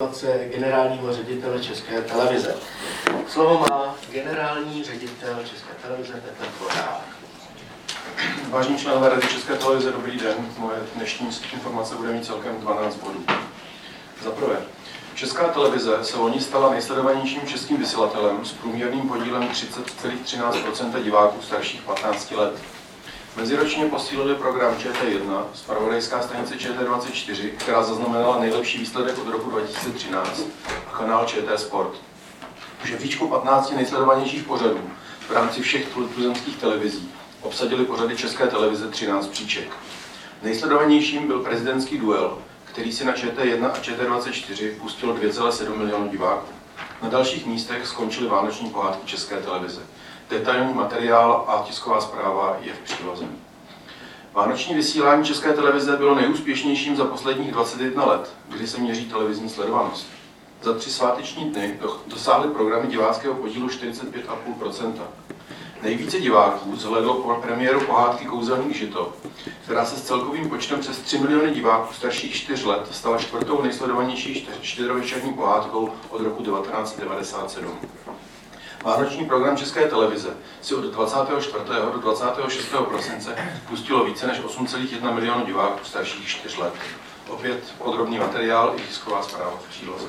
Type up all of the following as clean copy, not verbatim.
informace generálního ředitele České televize. Slovo má generální ředitel České televize Petr Dvořák. Vážení členové Rady České televize, dobrý den. Moje dnešní informace bude mít celkem 12 bodů. Za prvé, Česká televize se loni stala nejsledovanějším českým vysílatelem s průměrným podílem 30,13 % diváků starších 15 let. Meziročně posílili program ČT1, zpravodajská stanice ČT24, která zaznamenala nejlepší výsledek od roku 2013, a kanál ČT Sport. V žebříčku 15 nejsledovanějších pořadů v rámci všech tuzemských televizí obsadili pořady České televize 13 příček. Nejsledovanějším byl prezidentský duel, který si na ČT1 a ČT24 pustil 2,7 milionu diváků. Na dalších místech skončily vánoční pohádky České televize. Detailní materiál a tisková zpráva je v příloze. Vánoční vysílání České televize bylo nejúspěšnějším za posledních 21 let, kdy se měří televizní sledovanost. Za 3 sváteční dny dosáhly programy diváckého podílu 45,5 %. Nejvíce diváků zhlédlo po premiéru pohádky Kouzelník Žito, která se s celkovým počtem přes 3 miliony diváků starších 4 let stala 4. nejsledovanější čtyřvečerní pohádkou od roku 1997. Vánoční program České televize si od 24. do 26. prosince pustilo více než 8,1 milionu diváků starších 4 let. Opět podrobný materiál i tisková zpráva v příloze.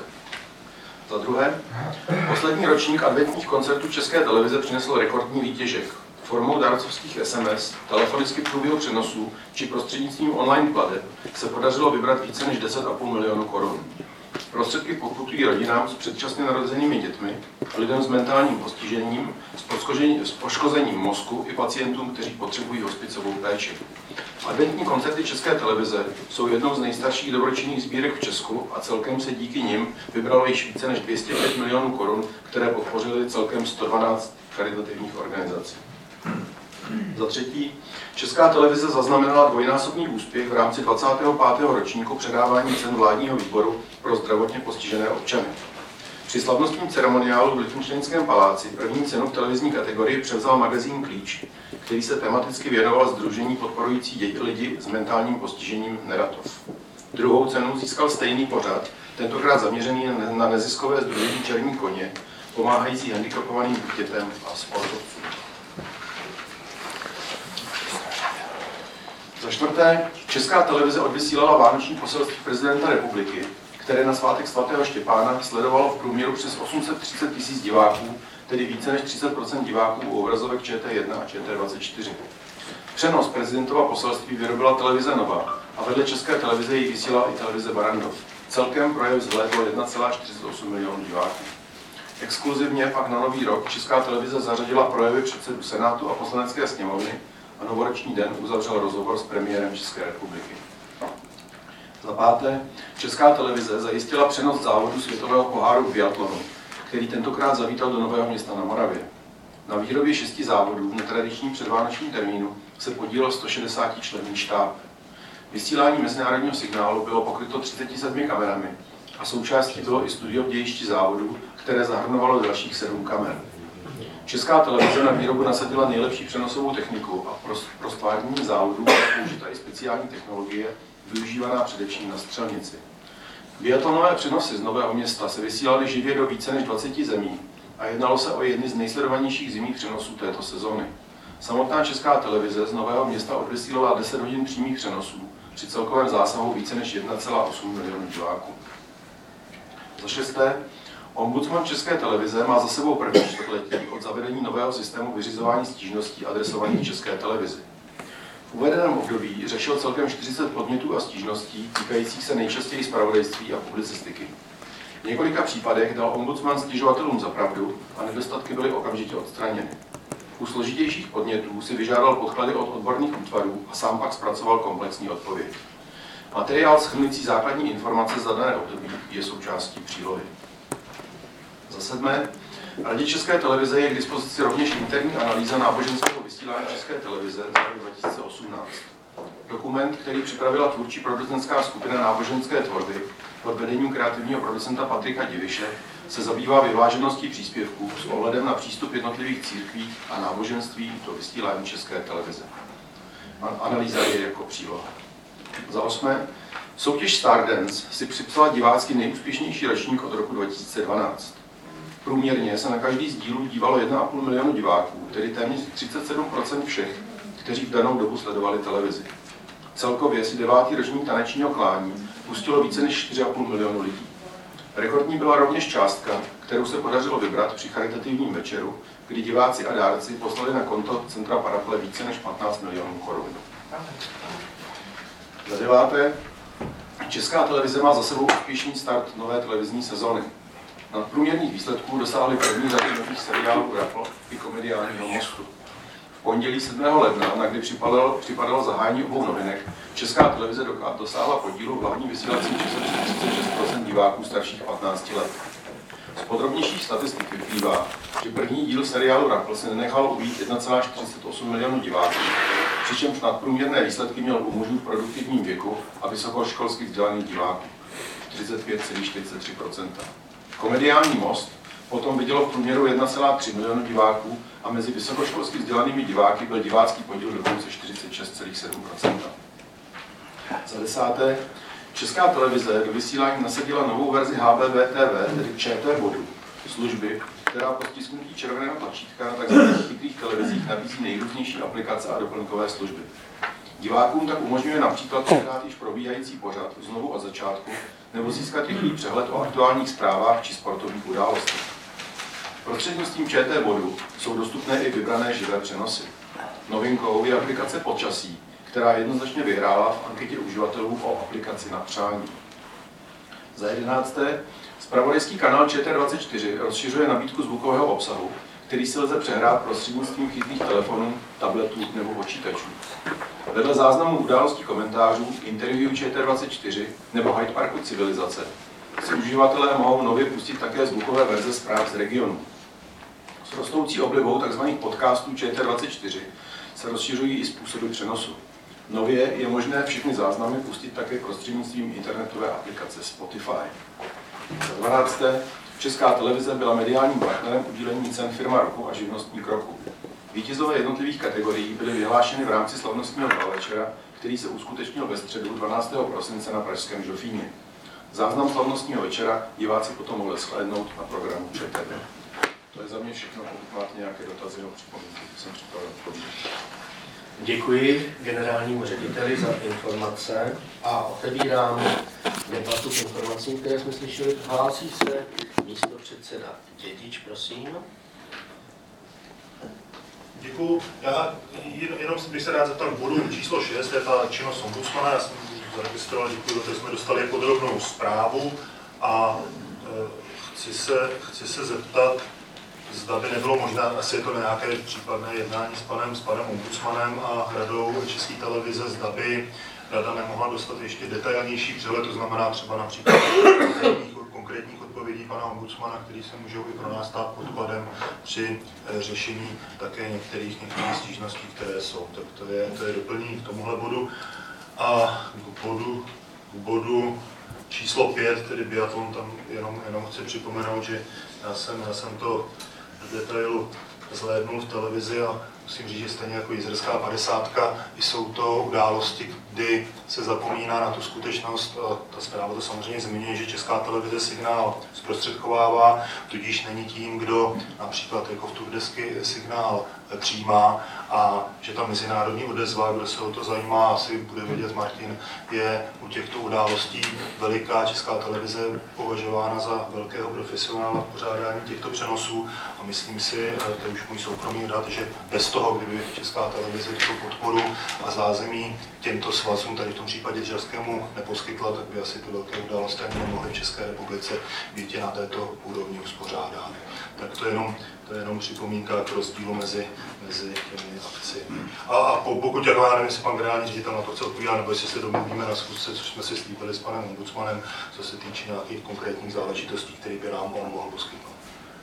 Za druhé, poslední ročník adventních koncertů České televize přinesl rekordní výtěžek. Formou dárcovských SMS, telefonicky průběhu přenosů či prostřednictvím online plateb se podařilo vybrat více než 10,5 milionu korun. Prostředky poputují rodinám s předčasně narozenými dětmi, lidem s mentálním postižením, s poškozením mozku i pacientům, kteří potřebují hospicovou péči. Adventní koncerty České televize jsou jednou z nejstarších dobročinných sbírek v Česku a celkem se díky nim vybralo již více než 205 milionů korun, které podpořily celkem 112 charitativních organizací. Za třetí, Česká televize zaznamenala dvojnásobný úspěch v rámci 25. ročníku předávání cen vládního výboru pro zdravotně postižené občany. Při slavnostním ceremoniálu v Lichtenštejnském paláci první cenu v televizní kategorii převzal magazín Klíč, který se tematicky věnoval sdružení podporující lidi s mentálním postižením Neratov. Druhou cenu získal stejný pořad, tentokrát zaměřený na neziskové sdružení Černí koně, pomáhající handicapovaným dětem a sportovcům. Za čtvrté, Česká televize odvysílala vánoční poselství prezidenta republiky, které na svátek svatého Štěpána sledovalo v průměru přes 830 000 diváků, tedy více než 30 % diváků u obrazovek ČT1 a ČT24. Přenos prezidentova poselství vyrobila televize Nova a vedle České televize ji vysílala i televize Barrandov. Celkem projev zhlédlo 1,48 milionu diváků. Exkluzivně pak na Nový rok Česká televize zařadila projevy předsedů Senátu a Poslanecké sněmovny a novoroční den uzavřel rozhovor s premiérem České republiky. Za páté, Česká televize zajistila přenos závodu světového poháru v biatlonu, který tentokrát zavítal do Nového Města na Moravě. Na výrobě 6 závodů v netradičním předvánočním termínu se podílel 160členný štáb. Vysílání mezinárodního signálu bylo pokryto 37 kamerami a součástí bylo i studio v dějišti závodů, které zahrnovalo dalších 7 kamer. Česká televize na výrobu nasadila nejlepší přenosovou techniku a pro stvárnění závodů byla použita i speciální technologie, využívaná především na střelnici. Biatlonové přenosy z Nového Města se vysílaly živě do více než 20 zemí a jednalo se o jedny z nejsledovanějších zimních přenosů této sezony. Samotná Česká televize z Nového Města odvysílala 10 hodin přímých přenosů při celkovém zásahu více než 1,8 milionu diváků. Za šesté, ombudsman České televize má za sebou první čtvrtletí od zavedení nového systému vyřizování stížností adresovaných České televizi. V uvedeném období řešil celkem 40 podnětů a stížností týkajících se nejčastěji zpravodajství a publicistiky. V několika případech dal ombudsman stěžovatelům za pravdu a nedostatky byly okamžitě odstraněny. U složitějších podnětů si vyžádal podklady od odborných útvarů a sám pak zpracoval komplexní odpověď. Materiál shrnující základní informace za dané období je součástí přílohy. Za sedmé, Radě České televize je k dispozici rovněž interní analýza náboženského vysílání České televize za rok 2018. Dokument, který připravila tvůrčí producentská skupina náboženské tvorby pod vedením kreativního producenta Patrika Diviše, se zabývá vyvážeností příspěvků s ohledem na přístup jednotlivých církví a náboženství do vysílání České televize. Analýza je jako příloha. Za osmé, v Soutěž Stardance si připsala divácky nejúspěšnější ročník od roku 2012. Průměrně se na každý z dílů dívalo 1,5 milionu diváků, tedy téměř 37% všech, kteří v danou dobu sledovali televizi. Celkově si 9. ročník Tanečního klání pustilo více než 4,5 milionu lidí. Rekordní byla rovněž částka, kterou se podařilo vybrat při charitativním večeru, kdy diváci a dárci poslali na konto Centra Paraple více než 15 milionů korun. Za 9. Česká televize má za sebou úspěšný start nové televizní sezony. Nadprůměrných výsledků dosáhly první řady nových seriálů Rapl i komediálního Mostu. V pondělí 7. ledna, na kdy připadalo zahájení obou novinek, Česká televize dosáhla podílu v hlavní vysílacím čase 36% diváků starších 15 let. Z podrobnějších statistik vyplývá, že první díl seriálu Rapl se nenechal ujít 1,48 milionu diváků, přičemž nadprůměrné výsledky měl u mužů v produktivním věku a vysokoškolsky vzdělaných diváků 35,43%. Komediální Most potom vidělo v průměru 1,3 milionu diváků a mezi vysokoškolsky vzdělanými diváky byl divácký podíl dokonce 46,7%. Za 10. Česká televize do vysílání nasadila novou verzi HbbTV, tedy ČT bodu, služby, která po stisknutí červeného tlačítka na tzv. chytrých televizích nabízí nejrůznější aplikace a doplňkové služby. Divákům tak umožňuje například přehrát již probíhající pořad znovu od začátku nebo získat rychlý přehled o aktuálních zprávách či sportovních událostech. Prostřednictvím ČT bodu jsou dostupné i vybrané živé přenosy. Novinkou je aplikace Počasí, která jednoznačně vyhrála v anketě uživatelů o aplikaci na přání. Za 11. Zpravodajský kanál ČT24 rozšiřuje nabídku zvukového obsahu, který si lze přehrát prostřednictvím chytrých telefonů, tabletů nebo počítačů. Vedle záznamů událostí komentářů, interview ČT24 nebo Hyde Parku civilizace si uživatelé mohou nově pustit také zvukové verze zpráv z regionu. S rostoucí oblibou tzv. Podcastů ČT24 se rozšiřují i způsoby přenosu. Nově je možné všechny záznamy pustit také prostřednictvím internetové aplikace Spotify. Za 12. Česká televize byla mediálním partnerem udílení cen Firma roku a Živnostník roku. Vítězové jednotlivých kategorií byly vyhlášeny v rámci slavnostního večera, který se uskutečnil ve středu 12. prosince na pražském Žofíně. Záznam slavnostního večera diváci potom mohli shlédnout na programu ČT. To je za mě všechno, pokud máte nějaké dotazy nebo připomínky, jsem připraven odpovědět. Děkuji generálnímu řediteli za informace a otevírám debatu k informacím, které jsme slyšeli. Hlásí se místopředseda Dědič, prosím. Děkuji. Já jenom bych se rád zeptal k bodu číslo 6, je ta činnost ombudsmana. Já jsem zaregistroval, děkuji, že jsme dostali podrobnou zprávu a chci se zeptat, zda by nebylo možné, asi je to nějaké případné jednání s panem ombudsmanem a radou České televize, zda by rada nemohla dostat ještě detailnější přehled, to znamená třeba například konkrétních odpovědí pana ombudsmana, který se můžou i pro nás stát podkladem při řešení také některých stížností, které jsou. Tak to je doplnění k tomuhle bodu. A k bodu číslo 5, tedy biatlon, tam jenom chci připomenout, že já jsem to v detailu zhlédnul v televizi a musím říct, že stejně jako Jizerská 50, jsou to události, kdy se zapomíná na tu skutečnost, a ta zpráva to samozřejmě zmiňuje, že Česká televize signál zprostředkovává, tudíž není tím, kdo například jako v Turdesky signál přijímá, a že ta mezinárodní odezva, kdo se o to zajímá, asi bude vědět Martin, je u těchto událostí veliká. Česká televize považována za velkého profesionála v pořádání těchto přenosů a myslím si, to je už můj soukromý dat, že bez toho, kdyby Česká televize tu podporu a zázemí těmto svazům, tady v tom případě želskému, neposkytla, tak by asi ty velké události ani nemohly v České republice být na této úrovni uspořádány. Tak to je jenom připomínka k rozdílu mezi těmi akcemi. A pokud, jako já nevím, jestli pan generální ředitel na to chce odpovídat, nebo jestli se domluvíme na schůzce, což jsme si slíbili s panem ombudsmanem, co se týče nějakých konkrétních záležitostí, které by nám on mohl poskytnout.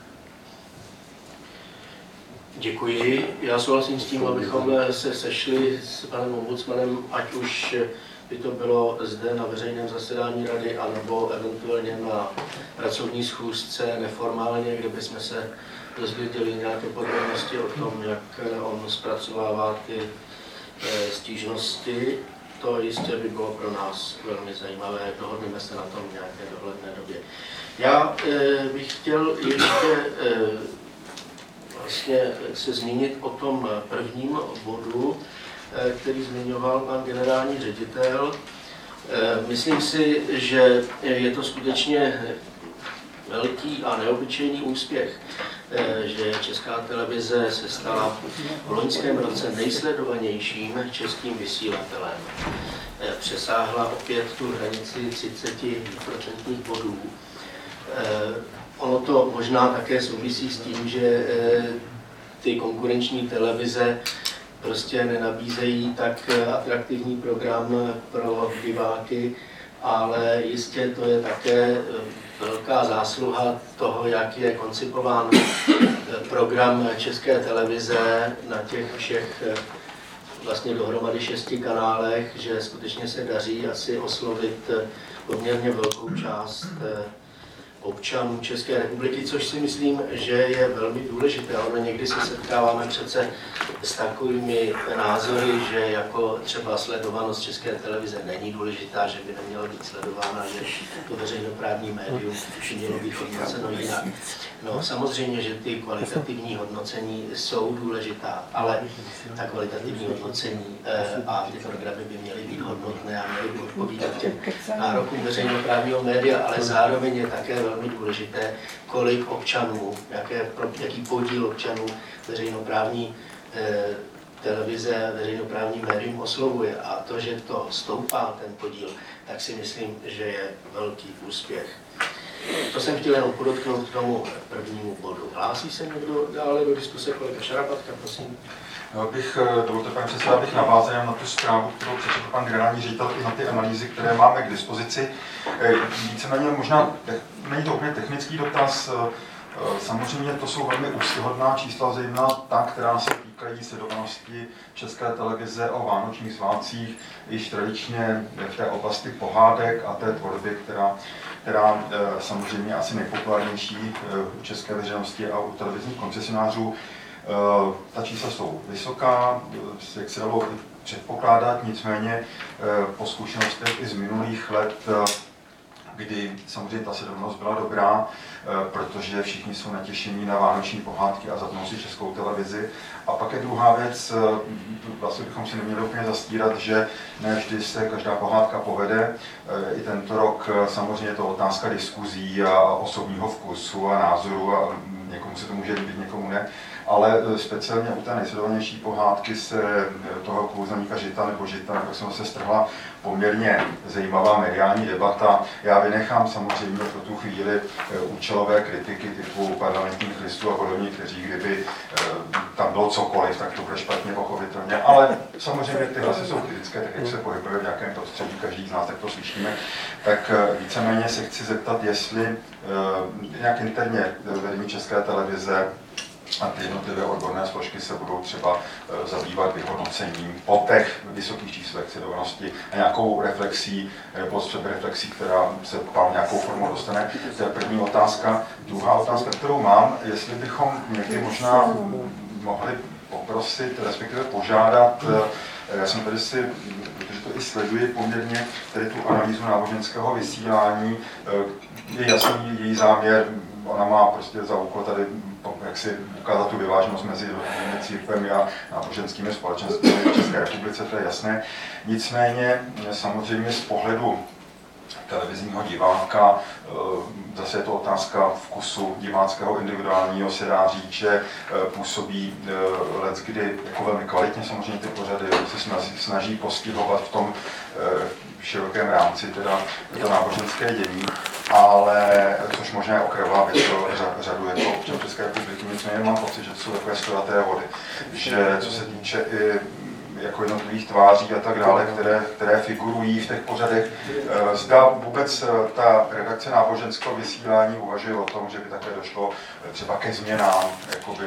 Děkuji. Já souhlasím s tím, abychom se sešli s panem ombudsmanem, ať už by to bylo zde na veřejném zasedání rady, anebo eventuálně na pracovní schůzce neformálně, kde bychom se dozvěděli nějaké podrobnosti o tom, jak on zpracovává ty stížnosti. to jistě by bylo pro nás velmi zajímavé, dohodneme se na tom v nějaké dohledné době. Já bych chtěl ještě vlastně se zmínit o tom prvním bodu, který zmiňoval pan generální ředitel. Myslím si, že je to skutečně velký a neobyčejný úspěch, že Česká televize se stala v loňském roce nejsledovanějším českým vysílatelem. Přesáhla opět tu hranici 30% bodů. Ono to možná také souvisí s tím, že ty konkurenční televize prostě nenabízejí tak atraktivní program pro diváky, ale jistě to je také velká zásluha toho, jak je koncipován program České televize na těch všech vlastně dohromady 6 kanálech, že skutečně se daří asi oslovit poměrně velkou část občanů České republiky, což si myslím, že je velmi důležité. Ale někdy se setkáváme přece s takovými názory, že jako třeba sledovanost České televize není důležitá, že by neměla být sledována, že to veřejnoprávní médium by mělo být hodnoceno jinak. No samozřejmě, že ty kvalitativní hodnocení jsou důležitá, ale ta kvalitativní hodnocení a ty programy by měly být hodnotné a měly by odpovídat těm nárokům veřejnoprávního média, ale zároveň je také velmi důležité, kolik občanů, jaký podíl občanů veřejnoprávní televize, veřejnoprávní médium oslovuje. A to, že to stoupá, ten podíl, tak si myslím, že je velký úspěch. To jsem chtěl jenom podotknout k tomu prvnímu bodu. Hlásí se někdo dále do diskuse? Kolega Šarapatka, prosím. Dovolte, pane předsedo, abych navázal na tu zprávu, kterou přečetl pan generální ředitel, i na ty analýzy, které máme k dispozici. Víceméně možná, není to úplně technický dotaz, samozřejmě to jsou velmi úctyhodná čísla, zejména ta, která se týkají sledovanosti České televize o vánočních svátcích, již tradičně v té oblasti pohádek a té tvorby, která samozřejmě asi nejpopulárnější u české veřejnosti a u televizních koncesionářů. Ta čísla jsou vysoká, jak se dalo předpokládat, nicméně po zkušenostech i z minulých let, kdy samozřejmě ta sledovanost byla dobrá, protože všichni jsou natěšení na vánoční pohádky a zapnou si Českou televizi. A pak je druhá věc, vlastně bychom si neměli úplně zastírat, že ne vždy se každá pohádka povede. I tento rok samozřejmě je to otázka diskuzí a osobního vkusu a názoru a někomu se to může líbit, někomu ne. Ale speciálně u té nejsledovanější pohádky se toho kouzelníka Žita nebo Žita, jak se strhla poměrně zajímavá mediální debata. Já vynechám samozřejmě pro tu chvíli účelové kritiky typu parlamentních listů a podobně, kteří kdyby tam bylo cokoliv, tak to bude špatně pochopitelně. Ale samozřejmě ty hlasy jsou kritické, tak jak se pohybuje v nějakém prostředí, každý z nás tak to slyšíme. Tak víceméně se chci zeptat, jestli nějak interně vedení České televize a ty jednotlivé odborné složky se budou třeba zabývat vyhodnocením po těch vysokých číslech sledovanosti a nějakou reflexí nebo sebereflexí, která se pak nějakou formou dostane. To je první otázka. Druhá otázka, kterou mám, jestli bychom někdy možná mohli poprosit, respektive požádat, já jsem tady si, protože to i sleduji poměrně, tady tu analýzu náboženského vysílání, je jasný její záměr, ona má prostě za úkol tady jak si ukázat tu vyváženost mezi jednotlivými církvemi a náboženskými společenstvími v České republice, to je jasné. Nicméně samozřejmě z pohledu televizního diváka, zase je to otázka vkusu diváckého individuálního, se dá říct, že působí leckdy jako velmi kvalitně, samozřejmě ty pořady se snaží postihovat v tom širokém rámci teda to náboženské dění, ale což možná je okrajová věc pro řadu jako občanů České republiky, nicméně mám pocit, že to jsou takové stojaté vody, že co se týče i jako jednotlivých tváří a tak dále, které figurují v těch pořadech. Zda vůbec ta redakce náboženského vysílání uvažuje o tom, že by také došlo třeba ke změnám, jakoby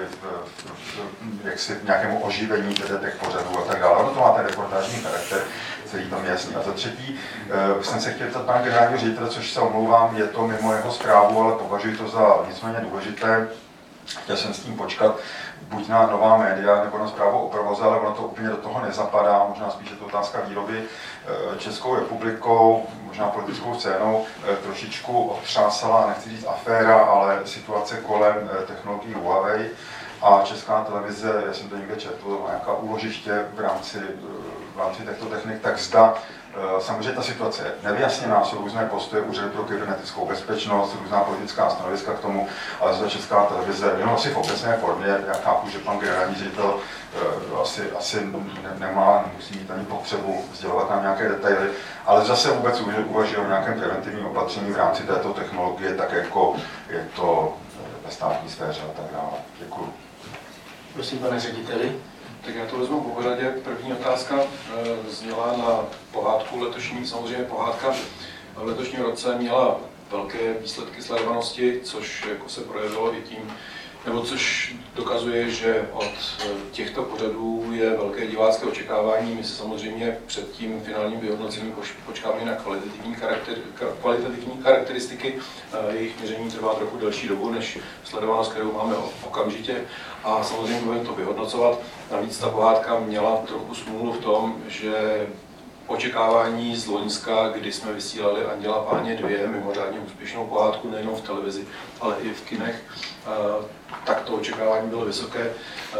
jaksi nějakému oživení těch pořadů a tak dále. Ono to má ten reportážní charakter, který tam je jasný. A za třetí, jsem se chtěl ptat pana generálního ředitele, což se omlouvám, je to mimo jeho zprávu, ale považuji to za nicméně důležité. chtěl jsem s tím počkat, buď na nová média nebo na zprávu o provoze, ale ono to úplně do toho nezapadá, možná spíš je to otázka výroby. Českou republikou, možná politickou scénou trošičku otřásala, nechci říct aféra, ale situace kolem technologií Huawei. A Česká televize, já jsem to někde četl, nějaká úložiště v rámci těchto technik, tak zda samozřejmě ta situace je nevyjasněná, jsou různé postoje Úřadu pro kybernetickou bezpečnost, různá politická stanoviska k tomu, ale zda Česká televize, jenom asi v obecné formě, já chápu, že pan generální ředitel asi nemá, nemusí mít ani potřebu sdělovat nám nějaké detaily, ale zase vůbec uvažuje o nějakém preventivním opatření v rámci této technologie, tak jako je to ve státní sféře a tak dále. Děkuji. Prosím, pane řediteli. Tak já to vezmu po pořadě. První otázka zněla na pohádku letošní. Samozřejmě pohádka v letošním roce měla velké výsledky sledovanosti, což jako se projevilo i tím, nebo což dokazuje, že od těchto pořadů je velké divácké očekávání. My se samozřejmě před tím finálním vyhodnocením počkáme na kvalitativní charakteristiky. Jejich měření trvá trochu delší dobu než sledovanost, kterou máme okamžitě. A samozřejmě budeme to vyhodnocovat. Navíc ta pohádka měla trochu smůlu v tom, že očekávání z loňska, kdy jsme vysílali Anděla Páně 2, mimořádně úspěšnou pohádku nejenom v televizi, ale i v kinech, tak to očekávání bylo vysoké.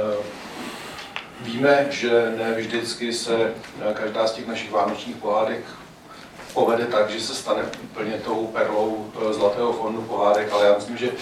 Víme, že ne vždycky se každá z těch našich vánočních pohádek povede tak, že se stane úplně tou perlou zlatého fondu pohádek, ale já myslím, že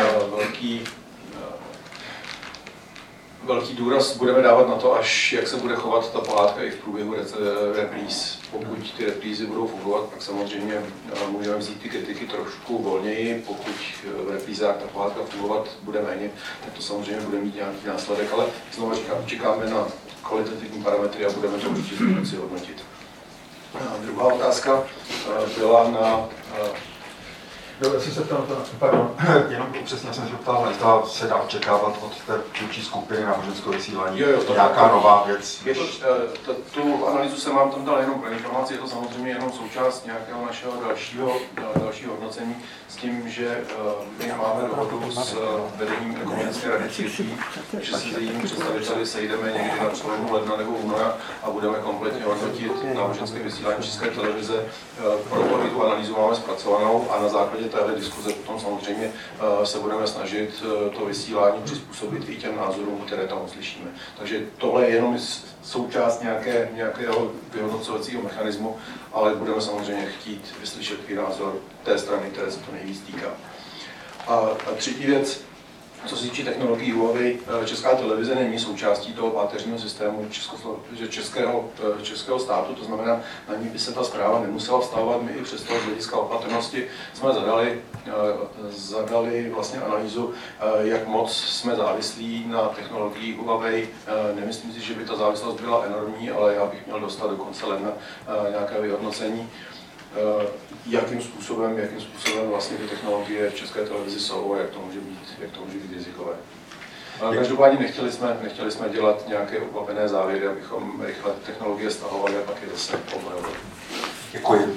velký důraz budeme dávat na to, až jak se bude chovat ta pohádka i v průběhu repríz. Pokud ty reprízy budou fungovat, tak samozřejmě můžeme vzít ty kritiky trošku volněji. Pokud v reprízách ta pohádka fungovat bude méně, tak to samozřejmě bude mít nějaký následek, ale znovu říkám, čekáme na kvalitativní parametry a budeme to určitě moci hodnotit. Druhá otázka byla na... Já jsem se ptal, pardon, jenom přesně jsem se ptal, zda se dá očekávat od té tvůrčí skupiny náboženského vysílání nějaká nová věc. Tu analýzu jsem vám tam dal jenom pro informaci, je to samozřejmě jenom součást nějakého našeho dalšího hodnocení s tím, že my máme dohodu s vedením Ekumenické rady církví, že se s jejími představiteli sejdeme někdy na přelomu ledna nebo února a budeme kompletně hodnotit náboženské vysílání České televize. Pro tu analýzu máme zpracovanou a na základě téhle diskuze potom samozřejmě se budeme snažit to vysílání přizpůsobit i těm názorům, které tam uslyšíme. Takže tohle je jenom součást nějakého vyhodnocovacího mechanismu, ale budeme samozřejmě chtít vyslyšet i názor té strany, které se to nejvíc týká. A třetí věc, co se týče technologií Huawei, Česká televize není součástí toho páteřního systému českého státu, to znamená, na ní by se ta zpráva nemusela vztahovat. My i přesto z hlediska opatrnosti jsme zadali vlastně analýzu, jak moc jsme závislí na technologiích Huawei. Nemyslím si, že by ta závislost byla enormní, ale já bych měl dostat do konce ledna nějaké vyhodnocení, jakým způsobem vlastně ty technologie v České televizi jsou a jak to může být rizikové. Každopádně nechtěli jsme dělat nějaké ukvapené závěry, abychom rychle technologie stahovali a pak je zase obnovili. Děkuji.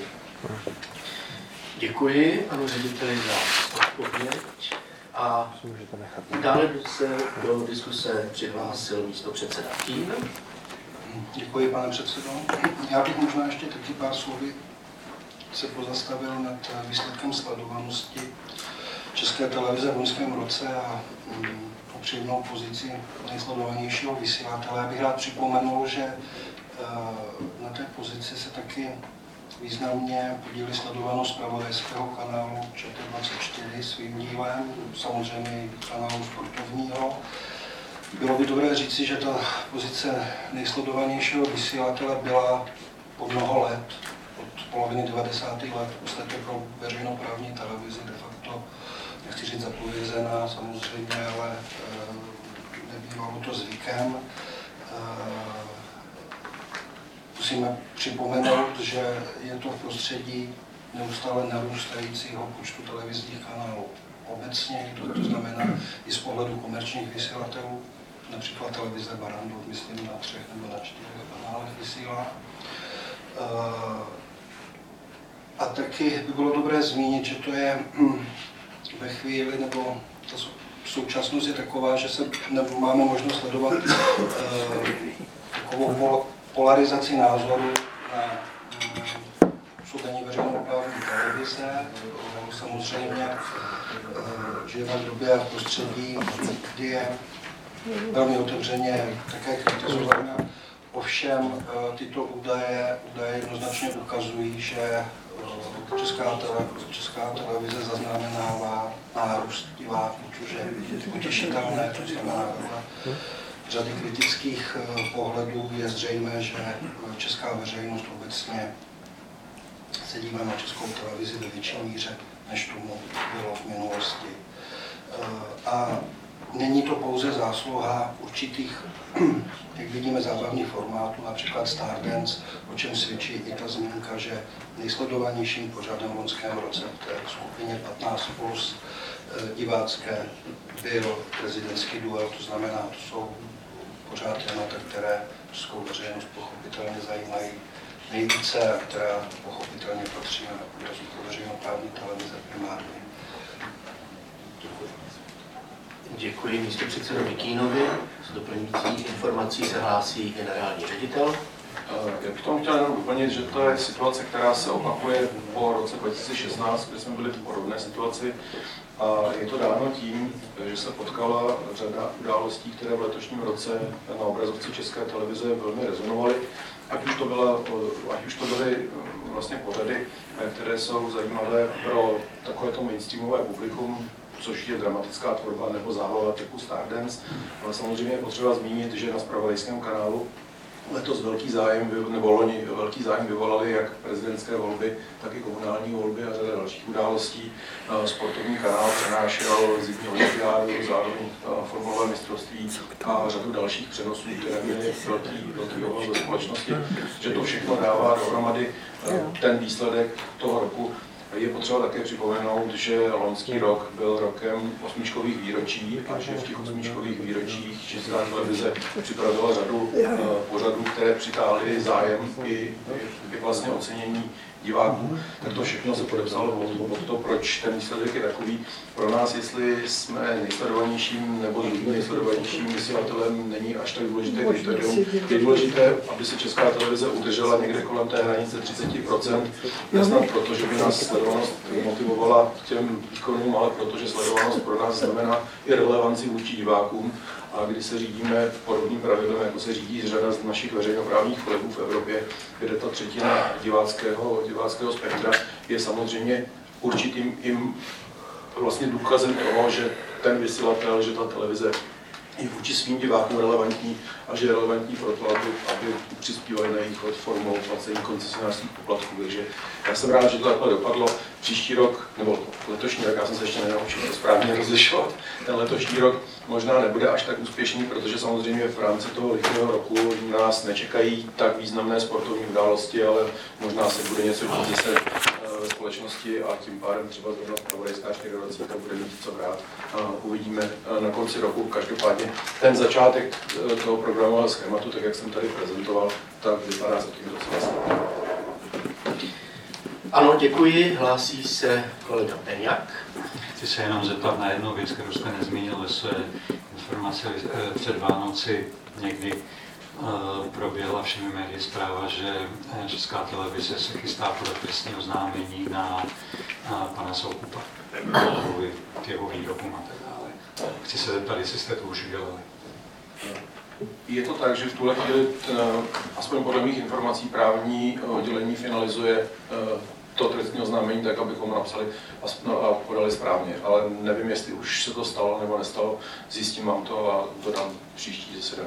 Děkuji panu řediteli za odpověď a dále se do diskuse přihlásil místopředseda Kühn. Děkuji, pane předsedo. Já bych možná ještě taky pár slovy se pozastavil nad výsledkem sledovanosti České televize v loňském roce a příjemnou pozici nejsledovanějšího vysílatele. Já bych rád připomenul, že na té pozici se taky významně podílí sledovanost zpravodajského kanálu ČT24 svým dílem, samozřejmě i kanálu sportovního. Bylo by dobré říci, že ta pozice nejsledovanějšího vysílatele byla po mnoho let, od poloviny 90. let, v podstatě pro veřejnoprávní televizi de facto, nechci říct zapovězená samozřejmě, ale nebývalo to zvykem. Musíme připomenout, že je to v prostředí neustále narůstajícího počtu televizních kanálů obecně, to znamená i z pohledu komerčních vysílatelů, například televize Barrandov, myslím, na 3 nebo na 4 kanálech vysílá. A taky by bylo dobré zmínit, že to je ve chvíli, nebo současnost je taková, že máme možnost sledovat takovou polarizaci názoru na působení veřejnoprávní televize. Samozřejmě žijeme v době a prostředí, kdy je velmi otevřeně také kritizovaná. Ovšem tyto údaje jednoznačně ukazují, že Česká televize zaznamenává nárůst diváků, což je utěšitelné, což znamená řady kritických pohledů je zřejmé, že česká veřejnost obecně se dívá na Českou televizi ve větší míře, než tomu bylo v minulosti. A není to pouze zásluha určitých, jak vidíme, zábavných formátů, například Stardance, o čem svědčí i ta zmínka, že nejsledovanějším pořadem v loňském roce v té skupině 15+ divácké byl prezidentský duel, to znamená, to jsou pořád témata, které českou veřejnost pochopitelně zajímají nejvíce a která pochopitelně patří na obrazu pro veřejnoprávní televize primárně. Děkuji. Děkuji místopředsedovi Kínovi. S doplňující informací se hlásí generální ředitel. Já bych tomu chtěl jenom doplnit, že to je situace, která se opakuje po roce 2016, kdy jsme byli v podobné situaci. A je to dáno tím, že se potkala řada událostí, které v letošním roce na obrazovce České televize velmi rezonovaly. Ať už to byly vlastně pořady, které jsou zajímavé pro takovéto mainstreamové publikum, což je dramatická tvorba nebo zábava typu Stardance. Ale samozřejmě je potřeba zmínit, že na zpravodajském kanálu letos velký zájem vyvolaly jak prezidentské volby, tak i komunální volby a řada dalších událostí. Sportovní kanál přenášel zimní olympiádu, zároveň formulové mistrovství a řadu dalších přenosů, které měly velký ohlas ve společnosti. Že to všechno dává dohromady ten výsledek toho roku. Je potřeba také připomenout, že loňský rok byl rokem 8čkových výročí a že v těch 8čkových výročích Česká televize připravila řadu pořadů, které přitáhly zájem i vlastně ocenění diváků. Tak to všechno se podepsalo pod to, proč ten výsledek je takový. Pro nás, jestli jsme nejsledovanějším nebo druhým nejsledovanějším vysílatelem, není až tak důležité kritérium. Je důležité, aby se Česká televize udržela někde kolem té hranice 30%. Nesnad proto, že by nás sledovanost motivovala k těm výkonům, ale protože sledovanost pro nás znamená i relevanci vůči divákům. A když se řídíme podobným pravidlem, jako se řídí řada z našich veřejnoprávních kolegů v Evropě, kde ta třetina diváckého spektra je samozřejmě určitým vlastně důkazem toho, že ten vysílatel, že ta televize je vůči svým divákům relevantní a že je relevantní pro to, aby přispívali na jejich formou placení koncesionářských poplatků. Takže já jsem rád, že to takhle dopadlo. Příští rok, nebo letošní rok, já jsem se ještě nenaučil to správně rozlišovat, ten letošní rok možná nebude až tak úspěšný, protože samozřejmě v rámci toho lichého roku nás nečekají tak významné sportovní události, ale možná se bude něco dít zase ve společnosti a tím pádem třeba zrovna zpravodajská 24 bude mít co brát. Uvidíme na konci roku. Každopádně ten začátek toho programového schématu, tak jak jsem tady prezentoval, tak vypadá zatím docela snadno. Ano, děkuji. Hlásí se kolega Peňák. Chci se jenom zeptat na jednu věc, kterou jste nezmínil ve své informaci před Vánoci. Někdy proběhla všemi médii zpráva, že Česká televize se chystá podat trestní oznámení na pana Soukupa kvůli jeho výrokům a tak dále. Chci se zeptat, jestli jste to už udělali. Je to tak, že v tuhle chvíli, aspoň podle mých informací, právní oddělení finalizuje to trestní oznámení tak, abychom ho napsali a podali správně. Ale nevím, jestli už se to stalo nebo nestalo. Zjistím vám to a dodám příští zasedání.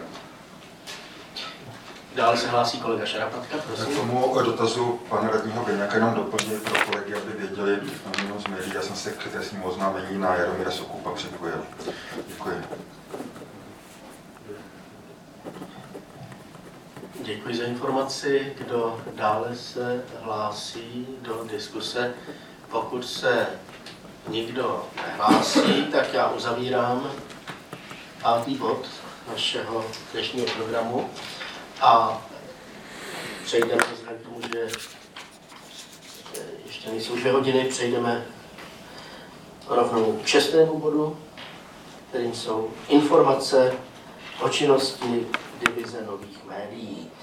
Dále se hlásí kolega Šarapatka, prosím. K tomu dotazu pana radního Beňáka jenom doplnit pro kolegy, aby věděli z médií. Já jsem se k trestnímu oznámení na Jaromíra Soukupa připojil. Děkuji. Děkuji za informaci. Kdo dále se hlásí do diskuse? Pokud se nikdo nehlásí, tak já uzavírám 5. bod našeho dnešního programu a přejdeme vzhledem k tomu, že ještě nejsou 2 hodiny, přejdeme rovnou k 6. bodu kterým jsou informace o činnosti divize nových médií.